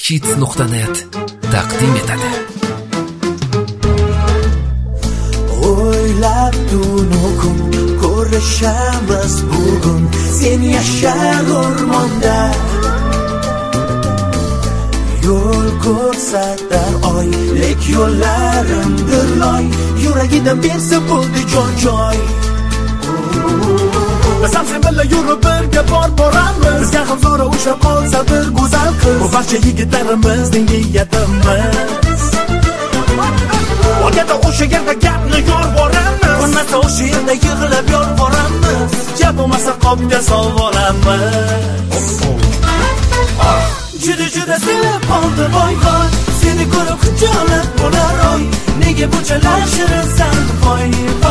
uzhits.net taqdim etadi. O'ylab tun-kun ko'rishamiz bugun, sen yashar o'rmonda. Yo'l ko'rsatar oy, lek yo'llarimdir loy, yuragidan bersa bo'ldi joy. Biz ham sen bilan yurib birga boramiz, bizga ham zo'ra o'sha qolsa bir go'zal qiz. Bu barcha yigitlarimizning niyatimiz. O'g'ada o'sha yerda gapni yorboramiz, bo'lmasa o'sha yerda yig'lab yolvoramiz, gap bo'lmasa qopga solvoramiz. Juda sevib qoldim voy, seni ko'rib xijolat bo'lar oy, nega bunchalar shirinsan voy.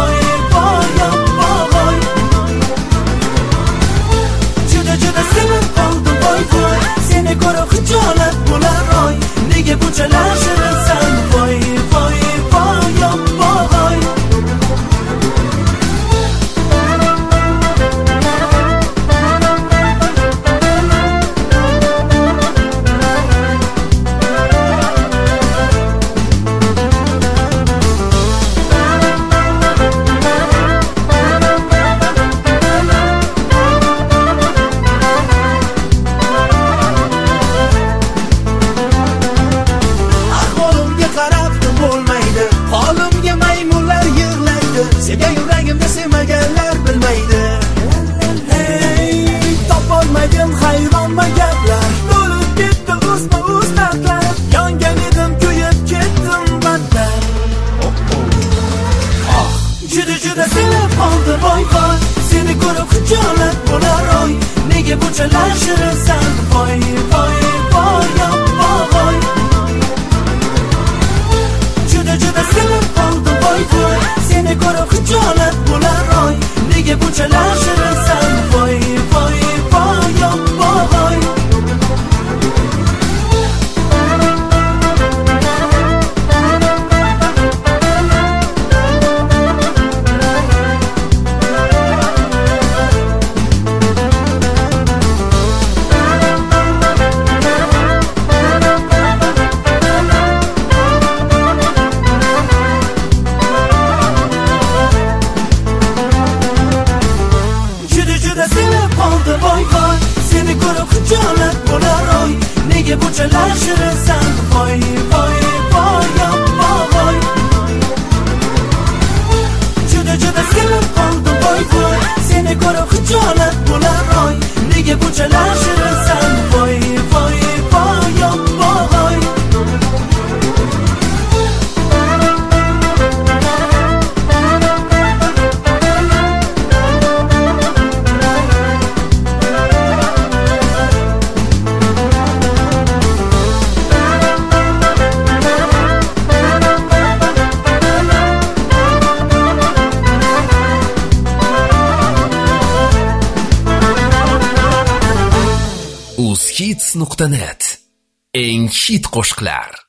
Juda sevib qoldim voy, seni ko'rib xijolat bo'lar oy, nega bunchalar shirinsan voy. Sevgan yuragimda sevmaganlar bilmaydi. Topolmadim hayronma gaplar, to'lib ketdi o'z dardlar, yongan edim kuyib ketdim battar. Juda sevib qoldim voy, seni ko'rib xijolat bo'lar oy, nega bunchalar shirinsan voy. Juda sevib qoldim voy, seni ko'rib xijolat bo'lar oy, nega bunchalar shirinsan voy. Sevib qoldim voy, seni ko'rib xijolat bo'lar oy, nega bunchalar shirinsan voy. Juda sevib qoldim voy, seni ko'rib xijolat bo'lar oy, nega bunchalar shirinsan voy. uzhits.net eng hit qo'shiqlar.